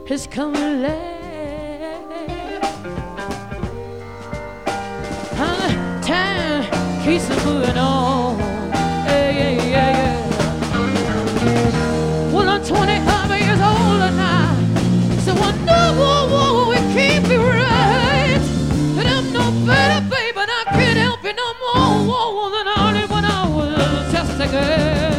is coming late. And the time keeps moving on. Yeah, yeah, yeah, yeah. Well, I'm 25 years older now, so I know it can't be right. And I'm no better, baby, and I can't help it no more than I did when I was just a girl.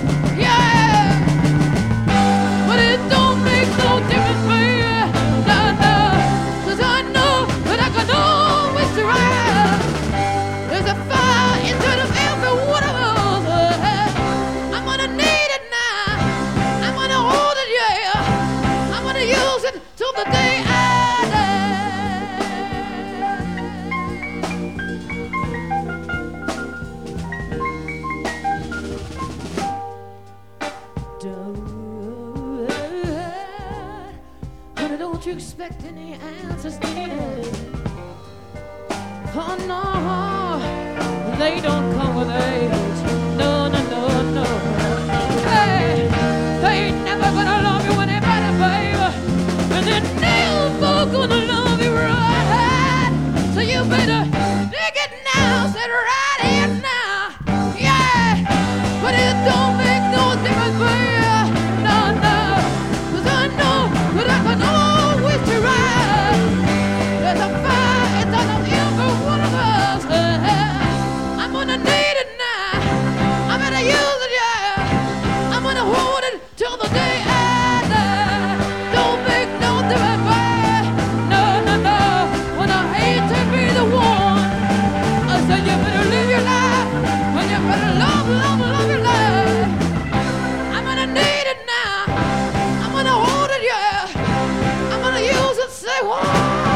Don't you expect any answers, dear? Oh no, they don't come with age. No, no, no, no. Hey, they ain't never gonna love you anybody, baby, and they're never gonna love you right. So you better dig it now, sit right here now. Yeah, but it don't make no difference, baby. No, no, 'cause I know that I can always try. There's a fire, it's on every one of us. I'm gonna need it now. I'm gonna use it, yeah. I'm gonna hold it till the day I die. Don't make no difference, baby. No, no, no. When I hate to be the one, I said you better live your life, and you better love, love, love your life. I'm gonna need it now. I'm gonna hold it, yeah. I'm gonna use it, say what?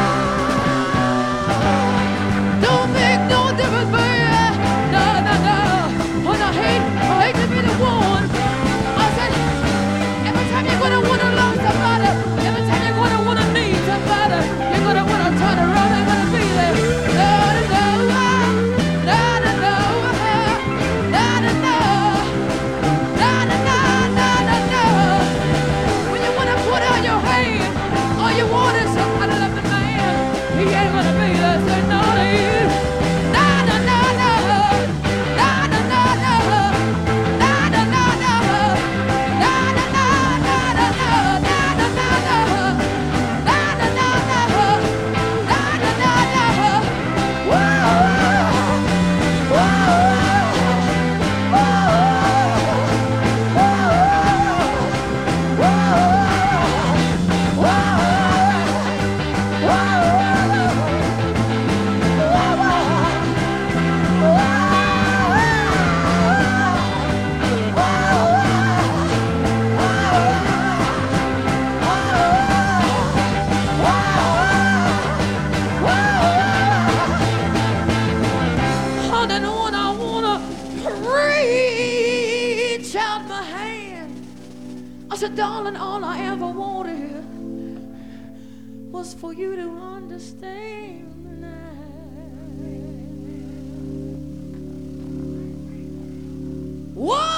Don't make no difference, baby. No, no, no. When I hate to be the one. I said, every time you're gonna wanna love somebody, every time you're gonna wanna need somebody, you're gonna wanna turn around and wanna be there. No, no, no, no, no, no, no, no, no, no, no, no, no. When you wanna put out your hand, all you want is somebody love the man. He ain't gonna be there, say no to you. No, no, no, no, no, no, no, no, no, no, no, no, no, no, no, no, no, no, no, Oh, then when I wanna reach out my hand, I said, darling, all I ever wanted was for you to understand. What?